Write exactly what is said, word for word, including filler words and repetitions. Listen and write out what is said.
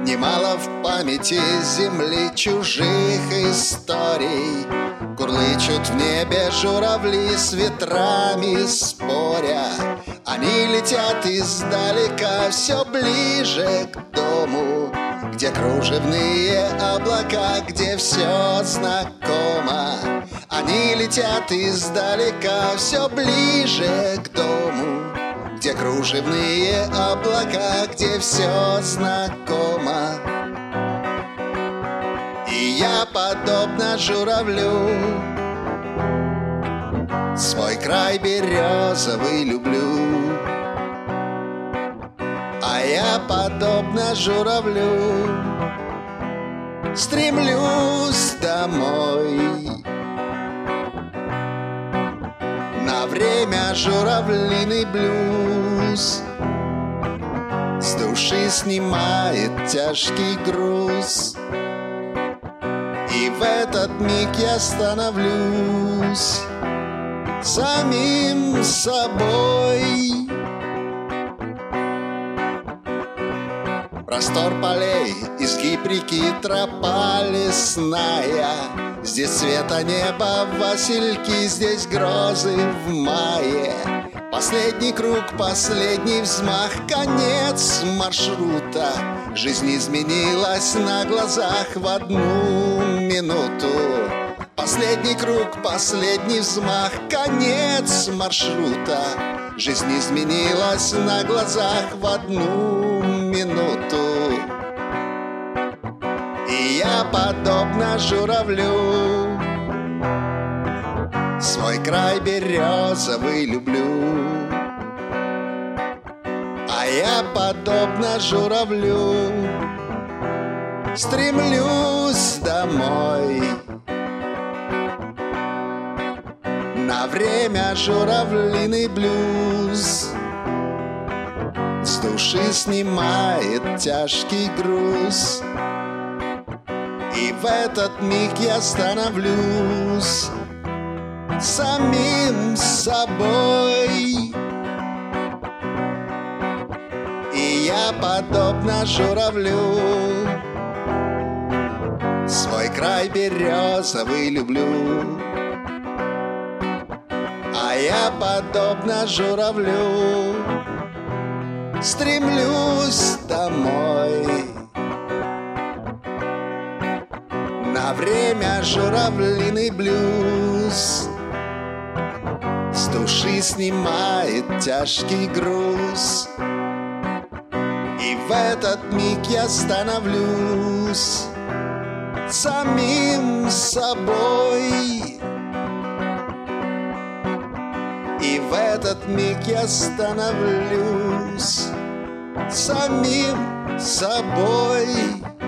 Немало в памяти земли чужих историй. Курлычут в небе журавли с ветрами споря. Они летят издалека все ближе к дому, где кружевные облака, где все знакомо. Они летят издалека все ближе к дому, где кружевные облака, где все знакомо. И я, подобно журавлю, свой край березовый люблю. А я, подобно журавлю, стремлюсь домой. На время журавлиный блюз с души снимает тяжкий груз. И в этот миг я становлюсь самим собой. Простор полей, изгиб реки, тропа лесная. Здесь цвета неба, васильки, здесь грозы в мае. Последний круг, последний взмах, конец маршрута. Жизнь изменилась на глазах в одну минуту. Последний круг, последний взмах, конец маршрута. Жизнь изменилась на глазах в одну минуту. И я, подобно журавлю, свой край березовый люблю. А я, подобно журавлю, стремлюсь домой. На время журавлиный блюз с души снимает тяжкий груз. И в этот миг я становлюсь самим собой. И я, подобно журавлю, свой край березовый люблю. А я, подобно журавлю, стремлюсь домой. На время журавлиный блюз с души снимает тяжкий груз. И в этот миг я становлюсь самим собой. И в этот миг я становлюсь самим собой.